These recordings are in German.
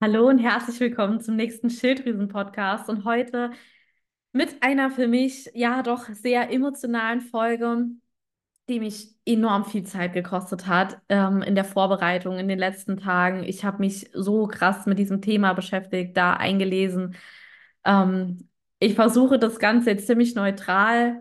Hallo und herzlich willkommen zum nächsten Schilddrüsen-Podcast und heute mit einer für mich ja doch sehr emotionalen Folge, die mich enorm viel Zeit gekostet hat in der Vorbereitung in den letzten Tagen. Ich habe mich so krass mit diesem Thema beschäftigt, da eingelesen. Ich versuche das Ganze jetzt ziemlich neutral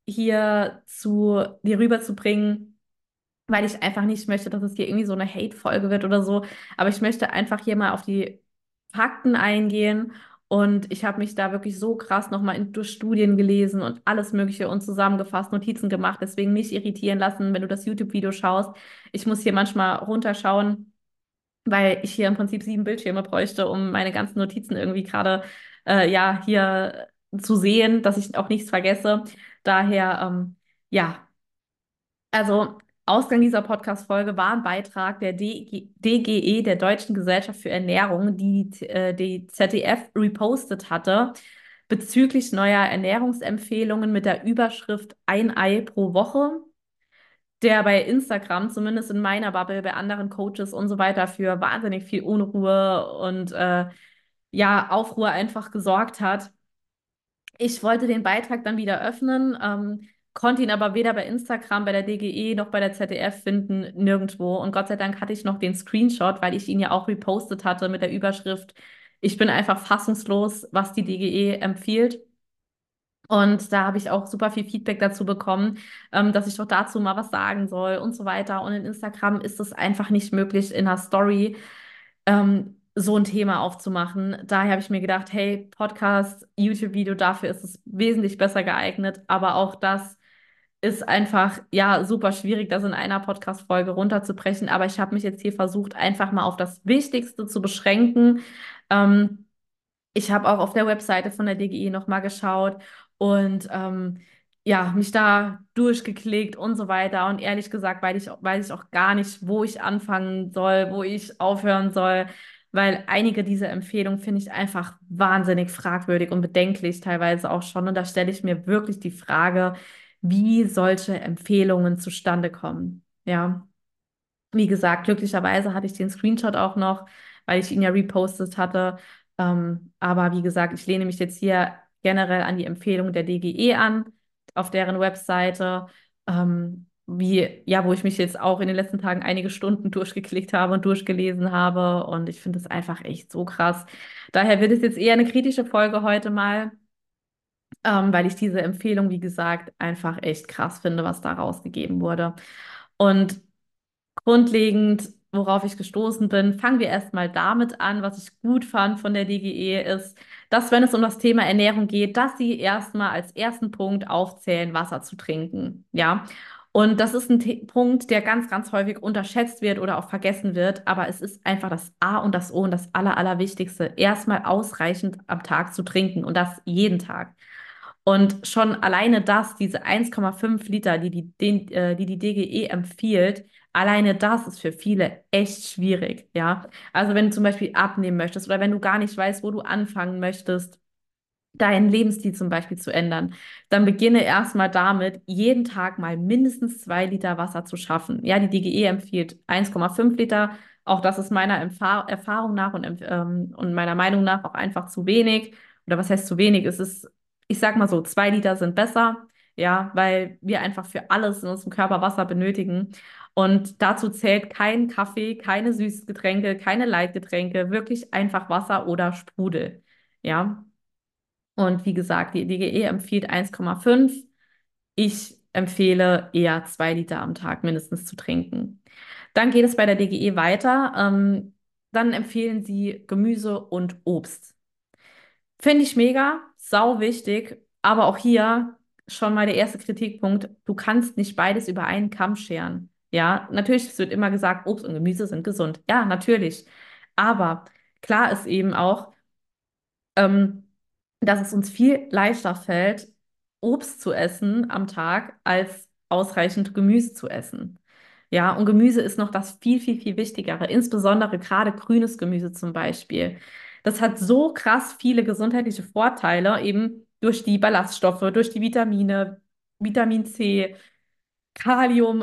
hier rüberzubringen, weil ich einfach nicht möchte, dass es hier irgendwie so eine Hate-Folge wird oder so. Aber ich möchte einfach hier mal auf die Fakten eingehen. Und ich habe mich da wirklich so krass nochmal durch Studien gelesen und alles Mögliche und zusammengefasst, Notizen gemacht. Deswegen nicht irritieren lassen, wenn du das YouTube-Video schaust. Ich muss hier manchmal runterschauen, weil ich hier im Prinzip 7 Bildschirme bräuchte, um meine ganzen Notizen irgendwie gerade ja hier zu sehen, dass ich auch nichts vergesse. Daher ja. Also, Ausgang dieser Podcast-Folge war ein Beitrag der DGE, der Deutschen Gesellschaft für Ernährung, die ZDF repostet hatte, bezüglich neuer Ernährungsempfehlungen mit der Überschrift ein Ei pro Woche, der bei Instagram, zumindest in meiner Bubble, bei anderen Coaches und so weiter, für wahnsinnig viel Unruhe und ja, Aufruhr einfach gesorgt hat. Ich wollte den Beitrag dann wieder öffnen, konnte ihn aber weder bei Instagram, bei der DGE noch bei der ZDF finden, nirgendwo. Und Gott sei Dank hatte ich noch den Screenshot, weil ich ihn ja auch repostet hatte mit der Überschrift: Ich bin einfach fassungslos, was die DGE empfiehlt. Und da habe ich auch super viel Feedback dazu bekommen, dass ich doch dazu mal was sagen soll und so weiter. Und in Instagram ist es einfach nicht möglich, in einer Story so ein Thema aufzumachen. Daher habe ich mir gedacht, hey, Podcast, YouTube-Video, dafür ist es wesentlich besser geeignet. Aber auch das ist einfach, ja, super schwierig, das in einer Podcast-Folge runterzubrechen. Aber ich habe mich jetzt hier versucht, einfach mal auf das Wichtigste zu beschränken. Ähm, Ich habe auch auf der Webseite von der DGE nochmal geschaut und ja, mich da durchgeklickt und so weiter. Und ehrlich gesagt, weiß ich auch gar nicht, wo ich anfangen soll, wo ich aufhören soll, weil einige dieser Empfehlungen finde ich einfach wahnsinnig fragwürdig und bedenklich teilweise auch schon. Und da stelle ich mir wirklich die Frage, wie solche Empfehlungen zustande kommen. Ja. Wie gesagt, glücklicherweise hatte ich den Screenshot auch noch, weil ich ihn ja repostet hatte. Aber wie gesagt, ich lehne mich jetzt hier generell an die Empfehlung der DGE an, auf deren Webseite, ja, wo ich mich jetzt auch in den letzten Tagen einige Stunden durchgeklickt habe und durchgelesen habe. Und ich finde es einfach echt so krass. Daher wird es jetzt eher eine kritische Folge heute mal, weil ich diese Empfehlung, wie gesagt, einfach echt krass finde, was da rausgegeben wurde. Und grundlegend, worauf ich gestoßen bin, fangen wir erstmal damit an. Was ich gut fand von der DGE ist, dass, wenn es um das Thema Ernährung geht, dass sie erstmal als ersten Punkt aufzählen, Wasser zu trinken. Ja. Und das ist ein Punkt, der ganz, ganz häufig unterschätzt wird oder auch vergessen wird. Aber es ist einfach das A und das O und das Allerwichtigste, erstmal ausreichend am Tag zu trinken und das jeden Tag. Und schon alleine das, diese 1,5 Liter, die DGE empfiehlt, alleine das ist für viele echt schwierig, ja. Also wenn du zum Beispiel abnehmen möchtest oder wenn du gar nicht weißt, wo du anfangen möchtest, deinen Lebensstil zum Beispiel zu ändern, dann beginne erstmal damit, jeden Tag mal mindestens 2 Liter Wasser zu schaffen. Ja, die DGE empfiehlt 1,5 Liter. Auch das ist meiner Erfahrung nach und meiner Meinung nach auch einfach zu wenig. Oder was heißt zu wenig? Ich sag mal so, 2 Liter sind besser. Ja, weil wir einfach für alles in unserem Körper Wasser benötigen. Und dazu zählt kein Kaffee, keine süßen Getränke, keine Leitgetränke, wirklich einfach Wasser oder Sprudel. Ja. Und wie gesagt, die DGE empfiehlt 1,5. Ich empfehle eher 2 Liter am Tag mindestens zu trinken. Dann geht es bei der DGE weiter. Dann empfehlen sie Gemüse und Obst. Finde ich mega, sau wichtig. Aber auch hier schon mal der erste Kritikpunkt. Du kannst nicht beides über einen Kamm scheren. Ja, natürlich, es wird immer gesagt, Obst und Gemüse sind gesund. Ja, natürlich. Aber klar ist eben auch, ähm, dass es uns viel leichter fällt, Obst zu essen am Tag, als ausreichend Gemüse zu essen. Ja, und Gemüse ist noch das viel Wichtigere, insbesondere gerade grünes Gemüse zum Beispiel. Das hat so krass viele gesundheitliche Vorteile, eben durch die Ballaststoffe, durch die Vitamine, Vitamin C, Kalium,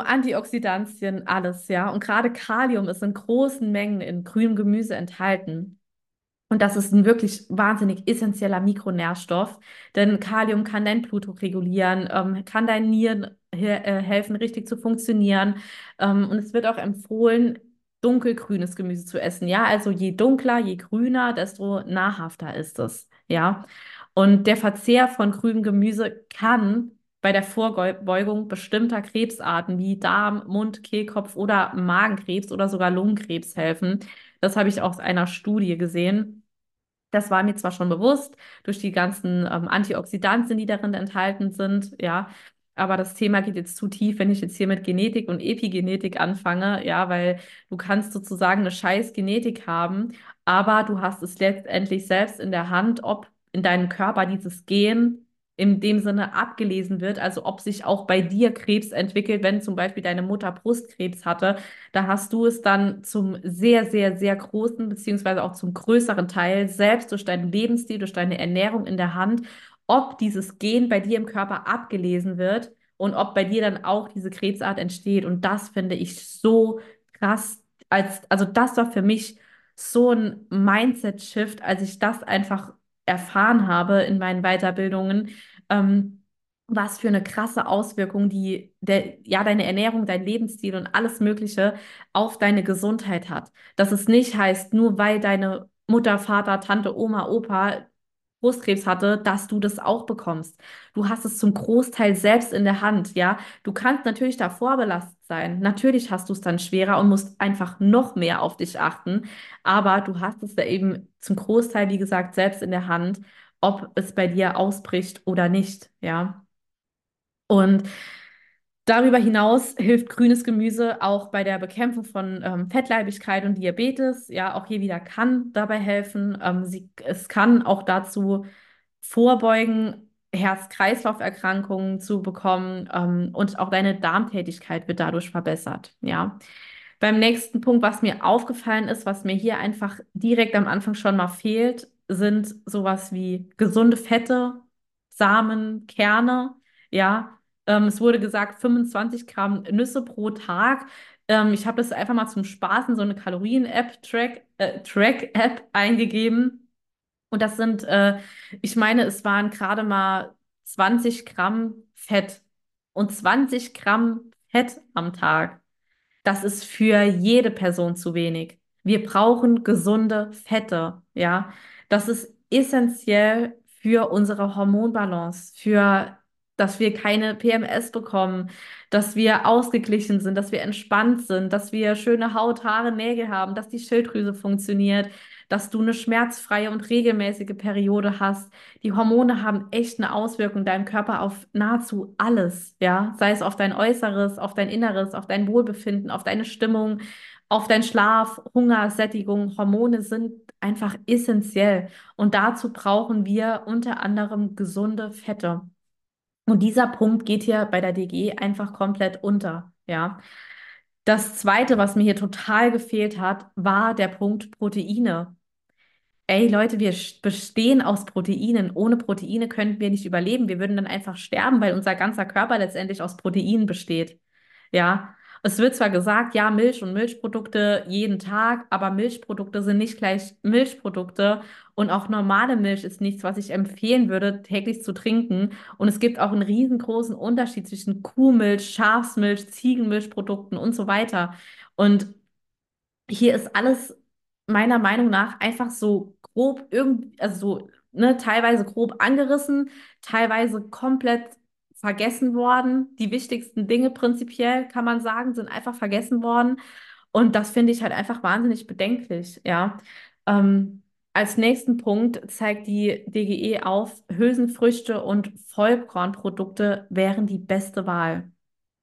Antioxidantien, alles, ja. Und gerade Kalium ist in großen Mengen in grünem Gemüse enthalten. Und das ist ein wirklich wahnsinnig essentieller Mikronährstoff, denn Kalium kann dein Blutdruck regulieren, kann deinen Nieren helfen, richtig zu funktionieren. Und es wird auch empfohlen, dunkelgrünes Gemüse zu essen. Ja, also je dunkler, je grüner, desto nahrhafter ist es. Ja, und der Verzehr von grünem Gemüse kann bei der Vorbeugung bestimmter Krebsarten wie Darm, Mund, Kehlkopf oder Magenkrebs oder sogar Lungenkrebs helfen. Das habe ich aus einer Studie gesehen. Das war mir zwar schon bewusst durch die ganzen Antioxidantien, die darin enthalten sind, ja, aber das Thema geht jetzt zu tief, wenn ich jetzt hier mit Genetik und Epigenetik anfange, ja, weil du kannst sozusagen eine scheiß Genetik haben, aber du hast es letztendlich selbst in der Hand, ob in deinem Körper dieses Gen in dem Sinne abgelesen wird, also ob sich auch bei dir Krebs entwickelt, wenn zum Beispiel deine Mutter Brustkrebs hatte, da hast du es dann zum sehr, sehr, sehr großen, beziehungsweise auch zum größeren Teil selbst durch deinen Lebensstil, durch deine Ernährung in der Hand, ob dieses Gen bei dir im Körper abgelesen wird und ob bei dir dann auch diese Krebsart entsteht. Und das finde ich so krass, also das war für mich so ein Mindset-Shift, als ich das einfach erfahren habe in meinen Weiterbildungen. Ähm, Was für eine krasse Auswirkung ja, deine Ernährung, dein Lebensstil und alles Mögliche auf deine Gesundheit hat. Dass es nicht heißt, nur weil deine Mutter, Vater, Tante, Oma, Opa Brustkrebs hatte, dass du das auch bekommst. Du hast es zum Großteil selbst in der Hand, ja. Du kannst natürlich davor belastet sein. Natürlich hast du es dann schwerer und musst einfach noch mehr auf dich achten. Aber du hast es da eben zum Großteil, wie gesagt, selbst in der Hand, ob es bei dir ausbricht oder nicht, ja. Und darüber hinaus hilft grünes Gemüse auch bei der Bekämpfung von Fettleibigkeit und Diabetes. Ja, auch hier wieder kann dabei helfen. Es kann auch dazu vorbeugen, Herz-Kreislauf-Erkrankungen zu bekommen, und auch deine Darmtätigkeit wird dadurch verbessert. Ja. Beim nächsten Punkt, was mir aufgefallen ist, was mir hier einfach direkt am Anfang schon mal fehlt, sind sowas wie gesunde Fette, Samen, Kerne. Ja. Es wurde gesagt, 25 Gramm Nüsse pro Tag. Ich habe das einfach mal zum Spaß in so eine Kalorien-App, Track-App eingegeben. Und das sind, ich meine, es waren gerade mal 20 Gramm Fett. Und 20 Gramm Fett am Tag. Das ist für jede Person zu wenig. Wir brauchen gesunde Fette, ja. Das ist essentiell für unsere Hormonbalance, dass wir keine PMS bekommen, dass wir ausgeglichen sind, dass wir entspannt sind, dass wir schöne Haut, Haare, Nägel haben, dass die Schilddrüse funktioniert, dass du eine schmerzfreie und regelmäßige Periode hast. Die Hormone haben echt eine Auswirkung in deinem Körper auf nahezu alles, ja, sei es auf dein Äußeres, auf dein Inneres, auf dein Wohlbefinden, auf deine Stimmung, auf deinen Schlaf, Hunger, Sättigung. Hormone sind einfach essentiell und dazu brauchen wir unter anderem gesunde Fette. Und dieser Punkt geht hier bei der DGE einfach komplett unter, ja. Das Zweite, was mir hier total gefehlt hat, war der Punkt Proteine. Ey Leute, wir bestehen aus Proteinen. Ohne Proteine könnten wir nicht überleben. Wir würden dann einfach sterben, weil unser ganzer Körper letztendlich aus Proteinen besteht. Ja, es wird zwar gesagt, ja, Milch und Milchprodukte jeden Tag, aber Milchprodukte sind nicht gleich Milchprodukte und auch normale Milch ist nichts, was ich empfehlen würde, täglich zu trinken. Und es gibt auch einen riesengroßen Unterschied zwischen Kuhmilch, Schafsmilch, Ziegenmilchprodukten und so weiter. Und hier ist alles meiner Meinung nach einfach so grob irgendwie, also so, ne, teilweise grob angerissen, teilweise komplett vergessen worden. Die wichtigsten Dinge prinzipiell, kann man sagen, sind einfach vergessen worden. Und das finde ich halt einfach wahnsinnig bedenklich, ja. Als nächsten Punkt zeigt die DGE auf, Hülsenfrüchte und Vollkornprodukte wären die beste Wahl.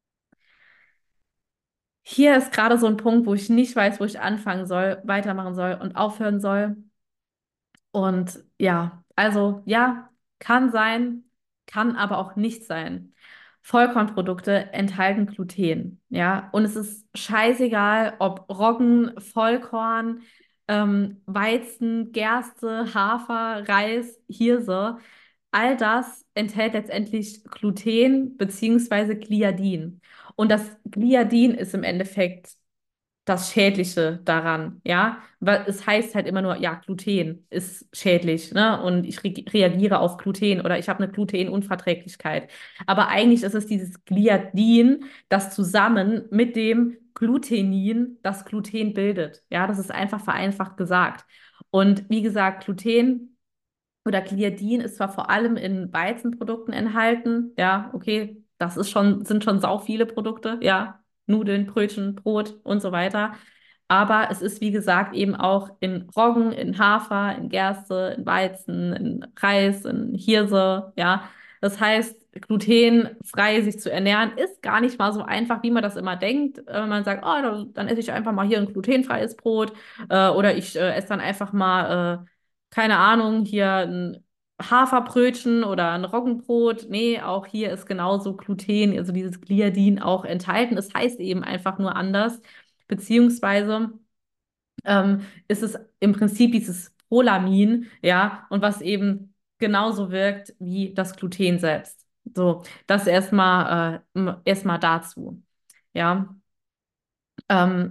Hier ist gerade so ein Punkt, wo ich nicht weiß, wo ich anfangen soll, weitermachen soll und aufhören soll. Und ja, also ja, kann sein, kann aber auch nicht sein. Vollkornprodukte enthalten Gluten, ja, und es ist scheißegal, ob Roggen, Vollkorn, Weizen, Gerste, Hafer, Reis, Hirse, all das enthält letztendlich Gluten beziehungsweise Gliadin. Und das Gliadin ist im Endeffekt das Schädliche daran, ja? Weil es heißt halt immer nur, ja, Gluten ist schädlich, ne? Und ich re reagiere auf Gluten oder ich habe eine Glutenunverträglichkeit. Aber eigentlich ist es dieses Gliadin, das zusammen mit dem Glutenin das Gluten bildet. Ja, das ist einfach vereinfacht gesagt. Und wie gesagt, Gluten oder Gliadin ist zwar vor allem in Weizenprodukten enthalten, ja, okay, das ist schon, sind schon sau viele Produkte, ja, Nudeln, Brötchen, Brot und so weiter. Aber es ist, wie gesagt, eben auch in Roggen, in Hafer, in Gerste, in Weizen, in Reis, in Hirse, ja. Das heißt, glutenfrei sich zu ernähren, ist gar nicht mal so einfach, wie man das immer denkt. Man sagt, oh, dann esse ich einfach mal hier ein glutenfreies Brot, oder ich esse dann einfach mal keine Ahnung, hier ein Haferbrötchen oder ein Roggenbrot. Nee, auch hier ist genauso Gluten, also dieses Gliadin auch enthalten. Es heißt eben einfach nur anders, beziehungsweise ist es im Prinzip dieses Prolamin, ja, und was eben genauso wirkt wie das Gluten selbst. So, das erstmal dazu. Ja. Ähm,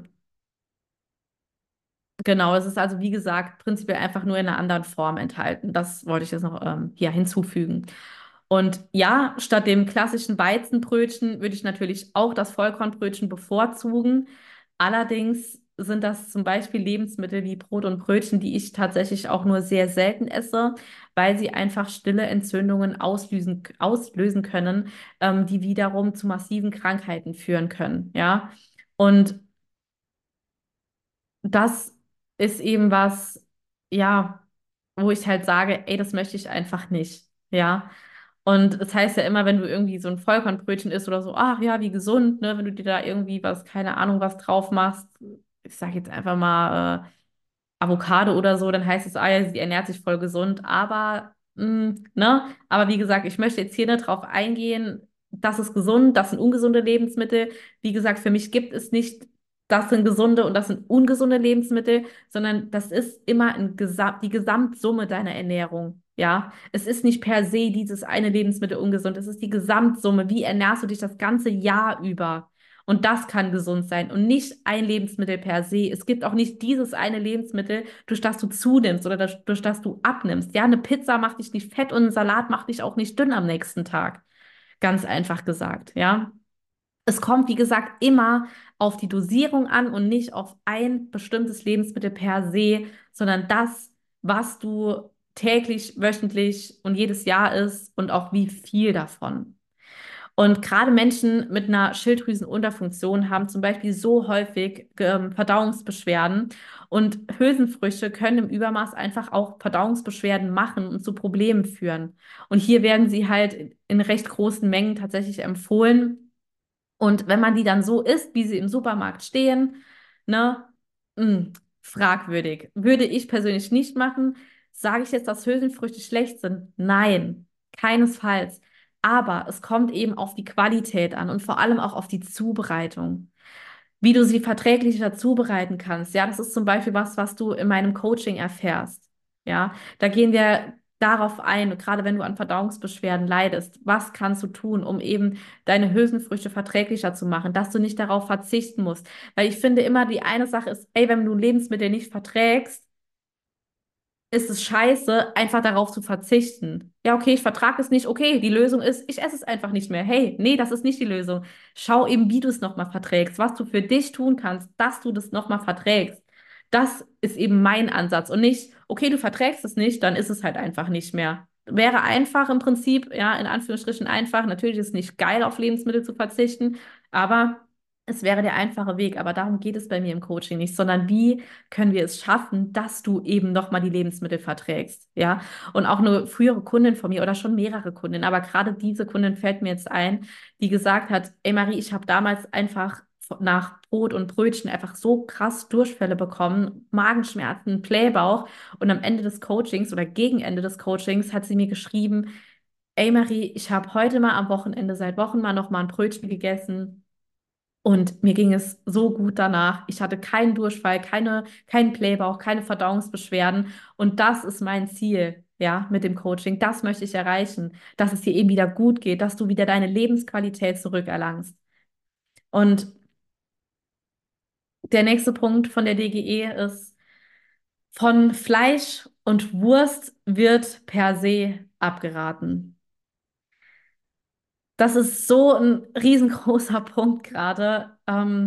Genau, es ist also wie gesagt prinzipiell einfach nur in einer anderen Form enthalten. Das wollte ich jetzt noch hier hinzufügen. Und ja, statt dem klassischen Weizenbrötchen würde ich natürlich auch das Vollkornbrötchen bevorzugen. Allerdings sind das zum Beispiel Lebensmittel wie Brot und Brötchen, die ich tatsächlich auch nur sehr selten esse, weil sie einfach stille Entzündungen auslösen können, die wiederum zu massiven Krankheiten führen können. Ja. Und das ist eben was, ja, wo ich halt sage, ey, das möchte ich einfach nicht. Ja. Und es heißt ja immer, wenn du irgendwie so ein Vollkornbrötchen isst oder so, ach ja, wie gesund, ne, wenn du dir da irgendwie was, keine Ahnung, was drauf machst. Ich sage jetzt einfach mal Avocado oder so, dann heißt es, ah ja, sie ernährt sich voll gesund. Aber, ne? Aber wie gesagt, ich möchte jetzt hier nicht drauf eingehen, das ist gesund, das sind ungesunde Lebensmittel. Wie gesagt, für mich gibt es nicht, das sind gesunde und das sind ungesunde Lebensmittel, sondern das ist immer die Gesamtsumme deiner Ernährung. Ja, es ist nicht per se dieses eine Lebensmittel ungesund, es ist die Gesamtsumme. Wie ernährst du dich das ganze Jahr über? Und das kann gesund sein und nicht ein Lebensmittel per se. Es gibt auch nicht dieses eine Lebensmittel, durch das du zunimmst oder durch das du abnimmst. Ja, eine Pizza macht dich nicht fett und ein Salat macht dich auch nicht dünn am nächsten Tag. Ganz einfach gesagt, ja. Es kommt, wie gesagt, immer auf die Dosierung an und nicht auf ein bestimmtes Lebensmittel per se, sondern das, was du täglich, wöchentlich und jedes Jahr isst und auch wie viel davon. Und gerade Menschen mit einer Schilddrüsenunterfunktion haben zum Beispiel so häufig Verdauungsbeschwerden. Und Hülsenfrüchte können im Übermaß einfach auch Verdauungsbeschwerden machen und zu Problemen führen. Und hier werden sie halt in recht großen Mengen tatsächlich empfohlen. Und wenn man die dann so isst, wie sie im Supermarkt stehen, ne, mh, fragwürdig. Würde ich persönlich nicht machen. Sage ich jetzt, dass Hülsenfrüchte schlecht sind? Nein, keinesfalls. Aber es kommt eben auf die Qualität an und vor allem auch auf die Zubereitung, wie du sie verträglicher zubereiten kannst. Ja, das ist zum Beispiel was, was du in meinem Coaching erfährst. Ja, da gehen wir darauf ein, gerade wenn du an Verdauungsbeschwerden leidest. Was kannst du tun, um eben deine Hülsenfrüchte verträglicher zu machen, dass du nicht darauf verzichten musst? Weil ich finde immer, die eine Sache ist, ey, wenn du Lebensmittel nicht verträgst, ist es scheiße, einfach darauf zu verzichten. Ja, okay, ich vertrage es nicht. Okay, die Lösung ist, ich esse es einfach nicht mehr. Hey, nee, das ist nicht die Lösung. Schau eben, wie du es nochmal verträgst, was du für dich tun kannst, dass du das nochmal verträgst. Das ist eben mein Ansatz und nicht, okay, du verträgst es nicht, dann ist es halt einfach nicht mehr. Wäre einfach im Prinzip, ja, in Anführungsstrichen einfach. Natürlich ist es nicht geil, auf Lebensmittel zu verzichten, aber es wäre der einfache Weg. Aber darum geht es bei mir im Coaching nicht, sondern wie können wir es schaffen, dass du eben nochmal die Lebensmittel verträgst, ja? Und auch eine frühere Kundin von mir oder schon mehrere Kundinnen, aber gerade diese Kundin fällt mir jetzt ein, die gesagt hat, ey Marie, ich habe damals einfach nach Brot und Brötchen einfach so krass Durchfälle bekommen, Magenschmerzen, Blähbauch und am Ende des Coachings oder gegen Ende des Coachings hat sie mir geschrieben, ey Marie, ich habe heute mal am Wochenende seit Wochen mal noch mal ein Brötchen gegessen. Und mir ging es so gut danach. Ich hatte keinen Durchfall, keinen Blähbauch, keine Verdauungsbeschwerden. Und das ist mein Ziel, ja, mit dem Coaching. Das möchte ich erreichen, dass es dir eben wieder gut geht, dass du wieder deine Lebensqualität zurückerlangst. Und Der nächste Punkt von der DGE ist, von Fleisch und Wurst wird per se abgeraten. Das ist so ein riesengroßer Punkt gerade.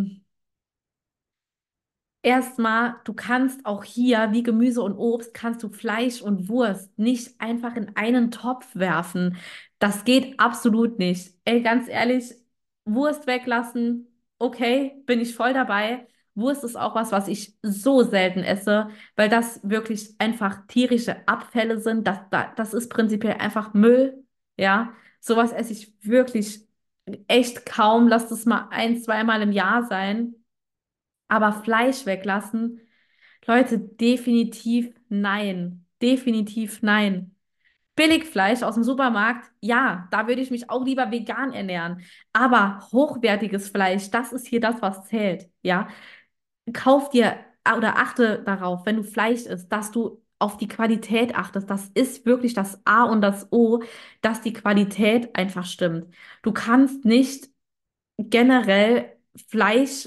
Erstmal, du kannst auch hier, wie Gemüse und Obst, kannst du Fleisch und Wurst nicht einfach in einen Topf werfen. Das geht absolut nicht. Ey, ganz ehrlich, Wurst weglassen, okay, bin ich voll dabei. Wurst ist auch was, was ich so selten esse, weil das wirklich einfach tierische Abfälle sind. Das ist prinzipiell einfach Müll, ja. Sowas esse ich wirklich echt kaum. Lass das mal ein, zweimal im Jahr sein. Aber Fleisch weglassen, Leute, definitiv nein. Definitiv nein. Billigfleisch aus dem Supermarkt, ja, da würde ich mich auch lieber vegan ernähren. Aber hochwertiges Fleisch, das ist hier das, was zählt. Ja, kauf dir oder achte darauf, wenn du Fleisch isst, dass du auf die Qualität achtest. Das ist wirklich das A und das O, dass die Qualität einfach stimmt. Du kannst nicht generell Fleisch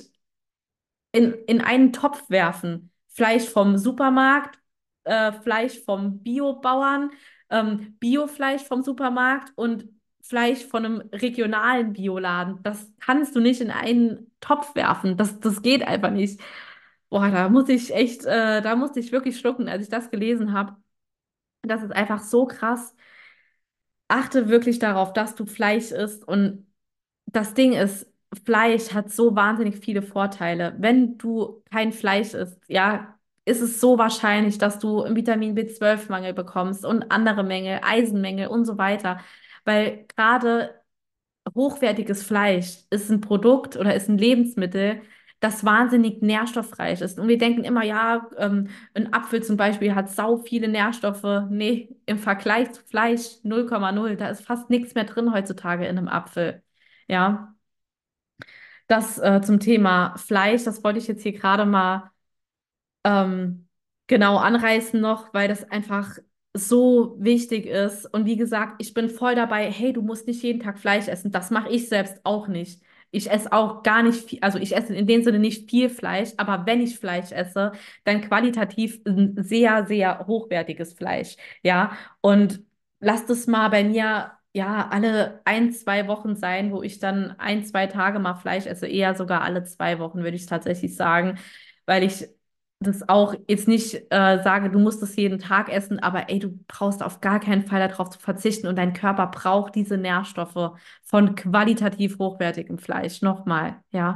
in einen Topf werfen. Fleisch vom Supermarkt, Fleisch vom Biobauern, Biofleisch vom Supermarkt und Fleisch von einem regionalen Bioladen. Das kannst du nicht in einen Topf werfen. Das geht einfach nicht. Boah, da muss ich echt, da musste ich wirklich schlucken, als ich das gelesen habe. Das ist einfach so krass. Achte wirklich darauf, dass du Fleisch isst. Und das Ding ist, Fleisch hat so wahnsinnig viele Vorteile. Wenn du kein Fleisch isst, ja, ist es so wahrscheinlich, dass du einen Vitamin B12-Mangel bekommst und andere Mängel, Eisenmängel und so weiter. Weil gerade hochwertiges Fleisch ist ein Produkt oder ist ein Lebensmittel, das wahnsinnig nährstoffreich ist. Und wir denken immer, ja, ein Apfel zum Beispiel hat sau viele Nährstoffe. Nee, im Vergleich zu Fleisch 0,0. Da ist fast nichts mehr drin heutzutage in einem Apfel. Ja, das zum Thema Fleisch, das wollte ich jetzt hier gerade mal genau anreißen noch, weil das einfach so wichtig ist. Und wie gesagt, ich bin voll dabei, hey, du musst nicht jeden Tag Fleisch essen. Das mache ich selbst auch nicht. Ich esse auch gar nicht viel, also ich esse in dem Sinne nicht viel Fleisch, aber wenn ich Fleisch esse, dann qualitativ ein sehr, sehr hochwertiges Fleisch. Ja, und lass das mal bei mir, ja, alle ein, zwei Wochen sein, wo ich dann ein, zwei Tage mal Fleisch esse, eher sogar alle 2 Wochen, würde ich tatsächlich sagen, weil ich das auch jetzt nicht sage, du musst das jeden Tag essen, aber ey, du brauchst auf gar keinen Fall darauf zu verzichten und dein Körper braucht diese Nährstoffe von qualitativ hochwertigem Fleisch. Nochmal, ja.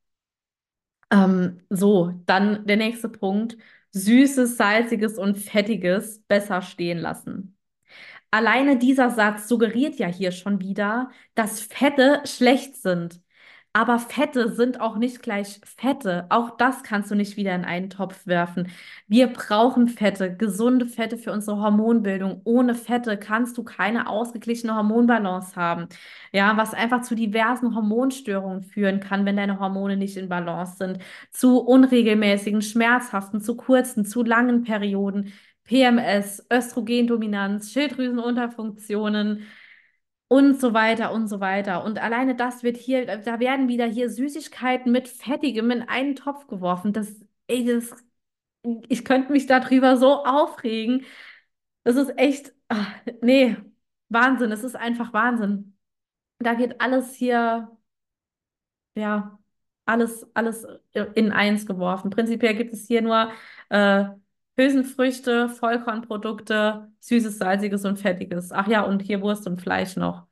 So, dann der nächste Punkt. Süßes, salziges und fettiges besser stehen lassen. Alleine dieser Satz suggeriert ja hier schon wieder, dass Fette schlecht sind. Aber Fette sind auch nicht gleich Fette. Auch das kannst du nicht wieder in einen Topf werfen. Wir brauchen Fette, gesunde Fette für unsere Hormonbildung. Ohne Fette kannst du keine ausgeglichene Hormonbalance haben. Ja, was einfach zu diversen Hormonstörungen führen kann, wenn deine Hormone nicht in Balance sind. Zu unregelmäßigen, schmerzhaften, zu kurzen, zu langen Perioden. PMS, Östrogendominanz, Schilddrüsenunterfunktionen und so weiter und so weiter. Und alleine das wird hier, da werden wieder hier Süßigkeiten mit Fettigem in einen Topf geworfen. Ey, ich könnte mich darüber so aufregen. Das ist echt, nee, Wahnsinn. Es ist einfach Wahnsinn. Da geht alles hier, ja, alles in eins geworfen. Prinzipiell gibt es hier nur äh, Hülsenfrüchte, Vollkornprodukte, süßes, salziges und fettiges. Ach ja, und hier Wurst und Fleisch noch.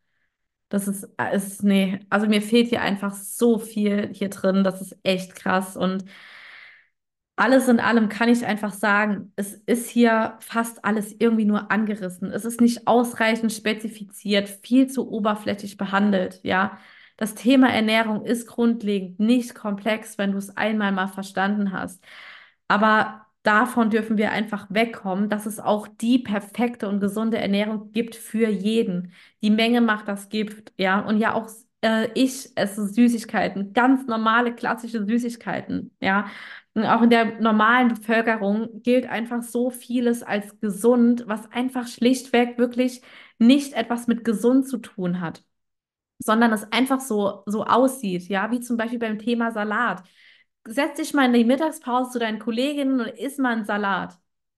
Nee, also mir fehlt hier einfach so viel hier drin. Das ist echt krass. Und alles in allem kann ich einfach sagen, es ist hier fast alles irgendwie nur angerissen. Es ist nicht ausreichend spezifiziert, viel zu oberflächlich behandelt, ja. Das Thema Ernährung ist grundlegend nicht komplex, wenn du es einmal mal verstanden hast. Aber davon dürfen wir einfach wegkommen, dass es auch die perfekte und gesunde Ernährung gibt für jeden. Die Menge macht das Gift, ja. Und ja, auch ich esse Süßigkeiten, ganz normale, klassische Süßigkeiten, ja. Und auch in der normalen Bevölkerung gilt einfach so vieles als gesund, was einfach schlichtweg wirklich nicht etwas mit gesund zu tun hat, sondern es einfach so aussieht, ja, wie zum Beispiel beim Thema Salat. setz dich mal in die Mittagspause zu deinen Kolleginnen und iss mal einen Salat.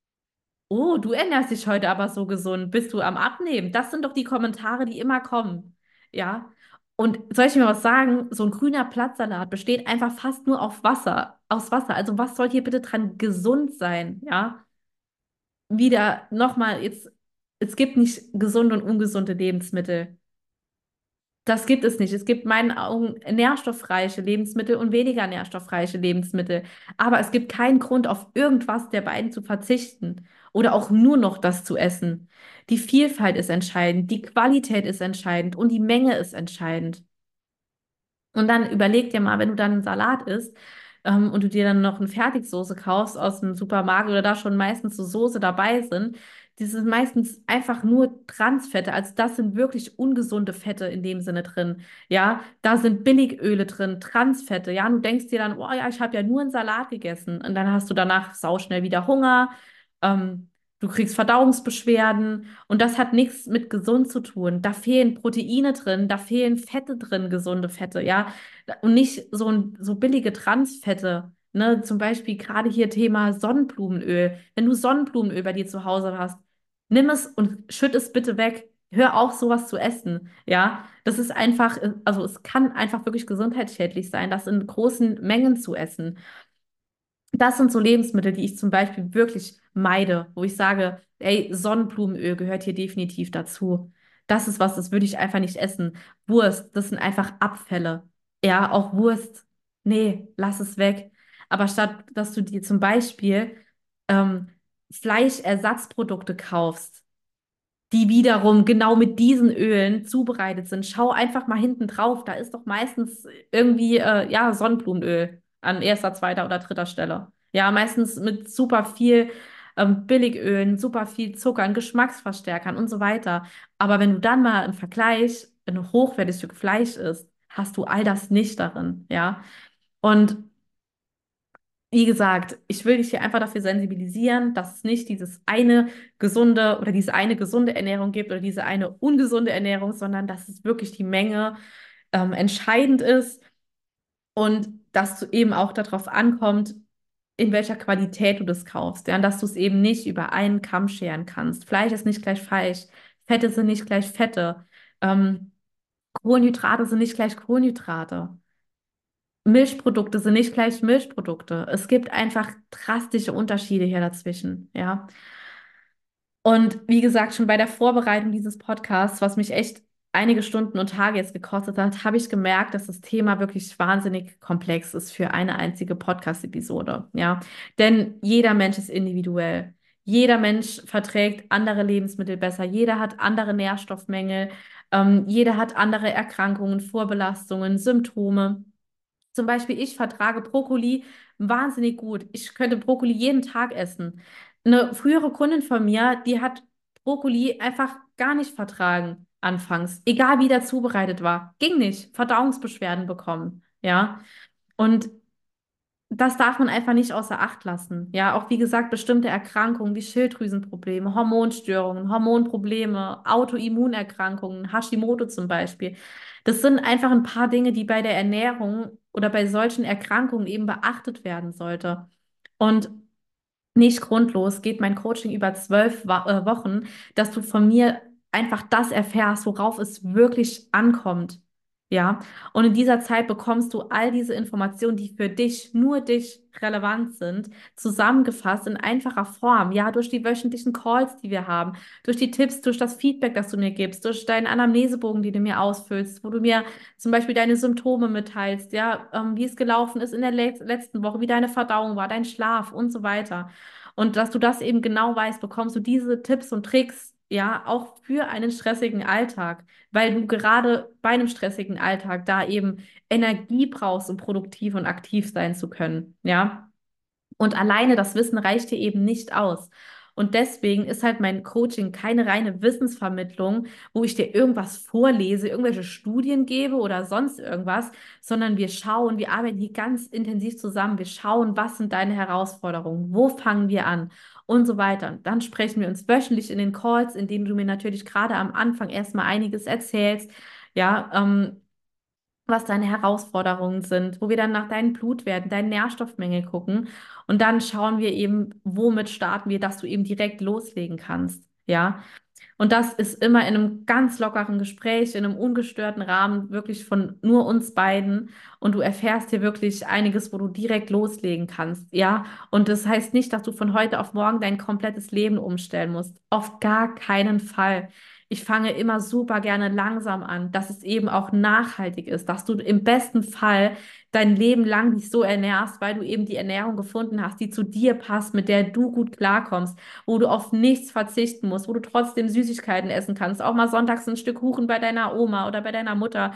Oh, du ernährst dich heute aber so gesund. Bist du am Abnehmen? Das sind doch die Kommentare, die immer kommen. Ja. Und soll ich mir was sagen? So ein grüner Blattsalat besteht einfach fast nur auf Wasser, aus Wasser. Also was soll hier bitte dran gesund sein? Ja. Wieder nochmal, jetzt, es gibt nicht gesunde und ungesunde Lebensmittel. Das gibt es nicht. Es gibt in meinen Augen nährstoffreiche Lebensmittel und weniger nährstoffreiche Lebensmittel. Aber es gibt keinen Grund, auf irgendwas der beiden zu verzichten oder auch nur noch das zu essen. Die Vielfalt ist entscheidend, die Qualität ist entscheidend und die Menge ist entscheidend. Und dann überleg dir mal, wenn du dann einen Salat isst, und du dir dann noch eine Fertigsoße kaufst aus dem Supermarkt oder da schon meistens so Soße dabei sind, die sind meistens einfach nur Transfette. Also das sind wirklich ungesunde Fette in dem Sinne drin. Ja, da sind Billigöle drin, Transfette. Ja, und du denkst dir dann, oh ja, ich habe ja nur einen Salat gegessen. Und dann hast du danach sauschnell wieder Hunger. Ähm, Du kriegst Verdauungsbeschwerden und das hat nichts mit gesund zu tun. Da fehlen Proteine drin, da fehlen Fette drin, gesunde Fette, ja. Und nicht so billige Transfette. Ne? Zum Beispiel gerade hier Thema Sonnenblumenöl. Wenn du Sonnenblumenöl bei dir zu Hause hast, nimm es und schütt es bitte weg. Hör auf, sowas zu essen. Ja, das ist einfach, also es kann einfach wirklich gesundheitsschädlich sein, das in großen Mengen zu essen. Das sind so Lebensmittel, die ich zum Beispiel wirklich meide, wo ich sage, ey, Sonnenblumenöl gehört hier definitiv dazu. Das ist was, das würde ich einfach nicht essen. Wurst, das sind einfach Abfälle. Ja, auch Wurst. Nee, lass es weg. Aber statt, dass du dir zum Beispiel ähm, Fleischersatzprodukte kaufst, die wiederum genau mit diesen Ölen zubereitet sind. Schau einfach mal hinten drauf, da ist doch meistens irgendwie ja Sonnenblumenöl an erster, zweiter oder dritter Stelle. Ja, meistens mit super viel Billigölen, super viel Zuckern, Geschmacksverstärkern und so weiter. Aber wenn du dann mal im Vergleich ein hochwertiges Stück Fleisch isst, hast du all das nicht darin, ja. Und wie gesagt, ich will dich hier einfach dafür sensibilisieren, dass es nicht dieses eine gesunde oder diese eine gesunde Ernährung gibt oder diese eine ungesunde Ernährung, sondern dass es wirklich die Menge entscheidend ist und dass du eben auch darauf ankommt, in welcher Qualität du das kaufst. Ja, und dass du es eben nicht über einen Kamm scheren kannst. Fleisch ist nicht gleich Fleisch, Fette sind nicht gleich Fette, ähm, Kohlenhydrate sind nicht gleich Kohlenhydrate. Milchprodukte sind nicht gleich Milchprodukte. Es gibt einfach drastische Unterschiede hier dazwischen, ja. Und wie gesagt, schon bei der Vorbereitung dieses Podcasts, was mich echt einige Stunden und Tage jetzt gekostet hat, habe ich gemerkt, dass das Thema wirklich wahnsinnig komplex ist für eine einzige Podcast-Episode, ja. Denn jeder Mensch ist individuell. Jeder Mensch verträgt andere Lebensmittel besser. Jeder hat andere Nährstoffmängel. Jeder hat andere Erkrankungen, Vorbelastungen, Symptome. Zum Beispiel, ich vertrage Brokkoli wahnsinnig gut. Ich könnte Brokkoli jeden Tag essen. Eine frühere Kundin von mir, die hat Brokkoli einfach gar nicht vertragen anfangs, egal wie der zubereitet war. Ging nicht. Verdauungsbeschwerden bekommen. Ja. Und das darf man einfach nicht außer Acht lassen. Ja, auch wie gesagt, bestimmte Erkrankungen wie Schilddrüsenprobleme, Hormonstörungen, Hormonprobleme, Autoimmunerkrankungen, Hashimoto zum Beispiel. Das sind einfach ein paar Dinge, die bei der Ernährung oder bei solchen Erkrankungen eben beachtet werden sollte. Und nicht grundlos geht mein Coaching über 12 Wochen, dass du von mir einfach das erfährst, worauf es wirklich ankommt. Ja, und in dieser Zeit bekommst du all diese Informationen, die für dich, nur dich relevant sind, zusammengefasst in einfacher Form. Ja, durch die wöchentlichen Calls, die wir haben, durch die Tipps, durch das Feedback, das du mir gibst, durch deinen Anamnesebogen, den du mir ausfüllst, wo du mir zum Beispiel deine Symptome mitteilst, ja, wie es gelaufen ist in der letzten Woche, wie deine Verdauung war, dein Schlaf und so weiter. Und dass du das eben genau weißt, bekommst du diese Tipps und Tricks, ja, auch für einen stressigen Alltag, weil du gerade bei einem stressigen Alltag da eben Energie brauchst, um produktiv und aktiv sein zu können, ja. Und alleine das Wissen reicht dir eben nicht aus. Und deswegen ist halt mein Coaching keine reine Wissensvermittlung, wo ich dir irgendwas vorlese, irgendwelche Studien gebe oder sonst irgendwas, sondern wir schauen, wir arbeiten hier ganz intensiv zusammen. Wir schauen, was sind deine Herausforderungen, wo fangen wir an und so weiter. Und dann sprechen wir uns wöchentlich in den Calls, in denen du mir natürlich gerade am Anfang erstmal einiges erzählst. Ja, was deine Herausforderungen sind, wo wir dann nach deinen Blutwerten, deinen Nährstoffmängel gucken und dann schauen wir eben, womit starten wir, dass du eben direkt loslegen kannst. Ja, und das ist immer in einem ganz lockeren Gespräch, in einem ungestörten Rahmen, wirklich von nur uns beiden. Und du erfährst hier wirklich einiges, wo du direkt loslegen kannst. Ja, und das heißt nicht, dass du von heute auf morgen dein komplettes Leben umstellen musst. Auf gar keinen Fall. Ich fange immer super gerne langsam an, dass es eben auch nachhaltig ist, dass du im besten Fall dein Leben lang dich so ernährst, weil du eben die Ernährung gefunden hast, die zu dir passt, mit der du gut klarkommst, wo du auf nichts verzichten musst, wo du trotzdem Süßigkeiten essen kannst, auch mal sonntags ein Stück Kuchen bei deiner Oma oder bei deiner Mutter,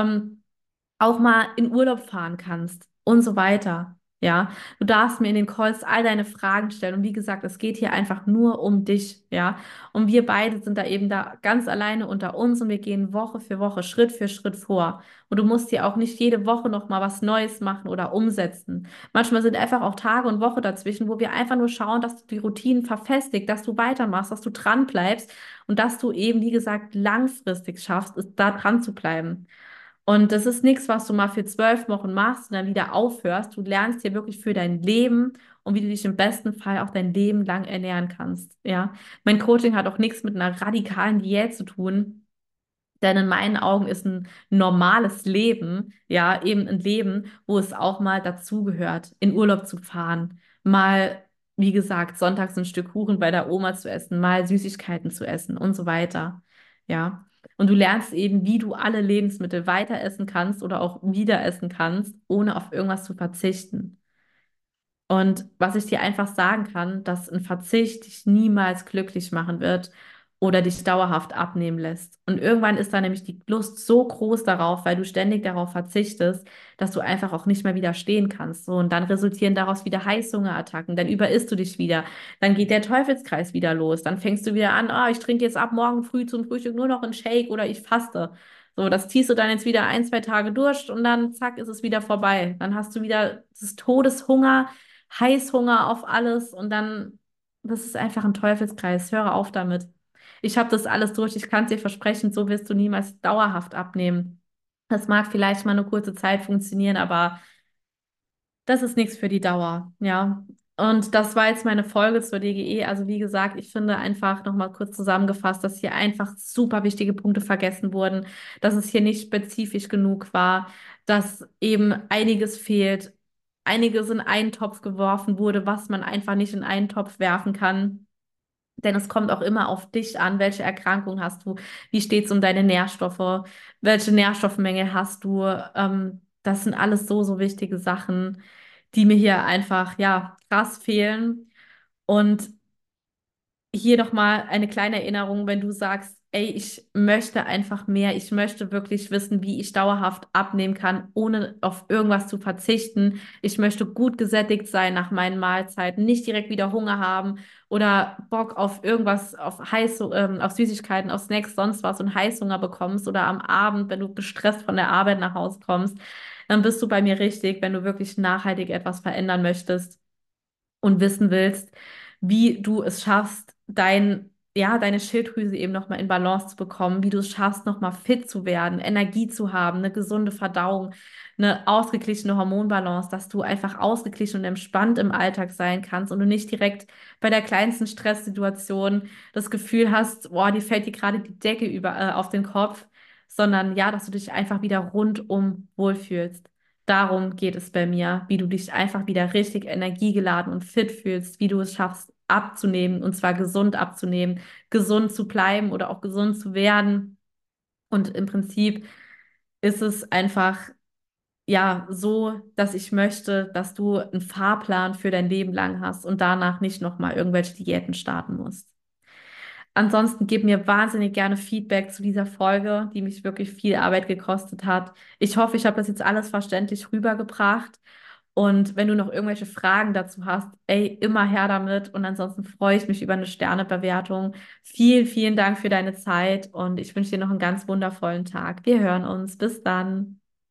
auch mal in Urlaub fahren kannst und so weiter. Ja, du darfst mir in den Calls all deine Fragen stellen. Und wie gesagt, es geht hier einfach nur um dich. Ja, und wir beide sind da eben da ganz alleine unter uns und wir gehen Woche für Woche, Schritt für Schritt vor. Und du musst hier auch nicht jede Woche noch mal was Neues machen oder umsetzen. Manchmal sind einfach auch Tage und Woche dazwischen, wo wir einfach nur schauen, dass du die Routinen verfestigst, dass du weitermachst, dass du dran bleibst und dass du eben, wie gesagt, langfristig schaffst, es da dran zu bleiben. Und das ist nichts, was du mal für 12 Wochen machst und dann wieder aufhörst. Du lernst hier wirklich für dein Leben und wie du dich im besten Fall auch dein Leben lang ernähren kannst. Ja, mein Coaching hat auch nichts mit einer radikalen Diät zu tun. Denn in meinen Augen ist ein normales Leben, ja, eben ein Leben, wo es auch mal dazugehört, in Urlaub zu fahren, mal, wie gesagt, sonntags ein Stück Kuchen bei der Oma zu essen, mal Süßigkeiten zu essen und so weiter. Ja. Und du lernst eben, wie du alle Lebensmittel weiter essen kannst oder auch wieder essen kannst, ohne auf irgendwas zu verzichten. Und was ich dir einfach sagen kann, dass ein Verzicht dich niemals glücklich machen wird oder dich dauerhaft abnehmen lässt. Und irgendwann ist da nämlich die Lust so groß darauf, weil du ständig darauf verzichtest, dass du einfach auch nicht mehr widerstehen kannst. So, und dann resultieren daraus wieder Heißhungerattacken, dann überisst du dich wieder, dann geht der Teufelskreis wieder los, dann fängst du wieder an, ah, ich trinke jetzt ab morgen früh zum Frühstück nur noch einen Shake oder ich faste. So, das ziehst du dann jetzt wieder ein, zwei Tage durch und dann zack, ist es wieder vorbei. Dann hast du wieder das Todeshunger, Heißhunger auf alles und dann, das ist einfach ein Teufelskreis. Höre auf damit. Ich habe das alles durch. Ich kann es dir versprechen, so wirst du niemals dauerhaft abnehmen. Das mag vielleicht mal eine kurze Zeit funktionieren, aber das ist nichts für die Dauer, ja. Und das war jetzt meine Folge zur DGE. Also wie gesagt, ich finde einfach nochmal kurz zusammengefasst, dass hier einfach super wichtige Punkte vergessen wurden, dass es hier nicht spezifisch genug war, dass eben einiges fehlt, einiges in einen Topf geworfen wurde, was man einfach nicht in einen Topf werfen kann. Denn es kommt auch immer auf dich an, welche Erkrankung hast du, wie steht es um deine Nährstoffe, welche Nährstoffmenge hast du. Das sind alles so, so wichtige Sachen, die mir hier einfach, ja, krass fehlen. Und hier nochmal eine kleine Erinnerung, wenn du sagst, ey, ich möchte einfach mehr, ich möchte wirklich wissen, wie ich dauerhaft abnehmen kann, ohne auf irgendwas zu verzichten. Ich möchte gut gesättigt sein nach meinen Mahlzeiten, nicht direkt wieder Hunger haben oder Bock auf irgendwas, auf Süßigkeiten, auf Snacks, sonst was und Heißhunger bekommst oder am Abend, wenn du gestresst von der Arbeit nach Hause kommst, dann bist du bei mir richtig, wenn du wirklich nachhaltig etwas verändern möchtest und wissen willst, wie du es schaffst, deine Schilddrüse eben nochmal in Balance zu bekommen, wie du es schaffst, nochmal fit zu werden, Energie zu haben, eine gesunde Verdauung, eine ausgeglichene Hormonbalance, dass du einfach ausgeglichen und entspannt im Alltag sein kannst und du nicht direkt bei der kleinsten Stresssituation das Gefühl hast, boah, die fällt dir gerade die Decke auf den Kopf, sondern ja, dass du dich einfach wieder rundum wohlfühlst. Darum geht es bei mir, wie du dich einfach wieder richtig energiegeladen und fit fühlst, wie du es schaffst, abzunehmen und zwar gesund abzunehmen, gesund zu bleiben oder auch gesund zu werden. Und im Prinzip ist es einfach ja so, dass ich möchte, dass du einen Fahrplan für dein Leben lang hast und danach nicht nochmal irgendwelche Diäten starten musst. Ansonsten gib mir wahnsinnig gerne Feedback zu dieser Folge, die mich wirklich viel Arbeit gekostet hat. Ich hoffe, ich habe das jetzt alles verständlich rübergebracht. Und wenn du noch irgendwelche Fragen dazu hast, ey, immer her damit. Und ansonsten freue ich mich über eine Sternebewertung. Vielen, vielen Dank für deine Zeit und ich wünsche dir noch einen ganz wundervollen Tag. Wir hören uns. Bis dann.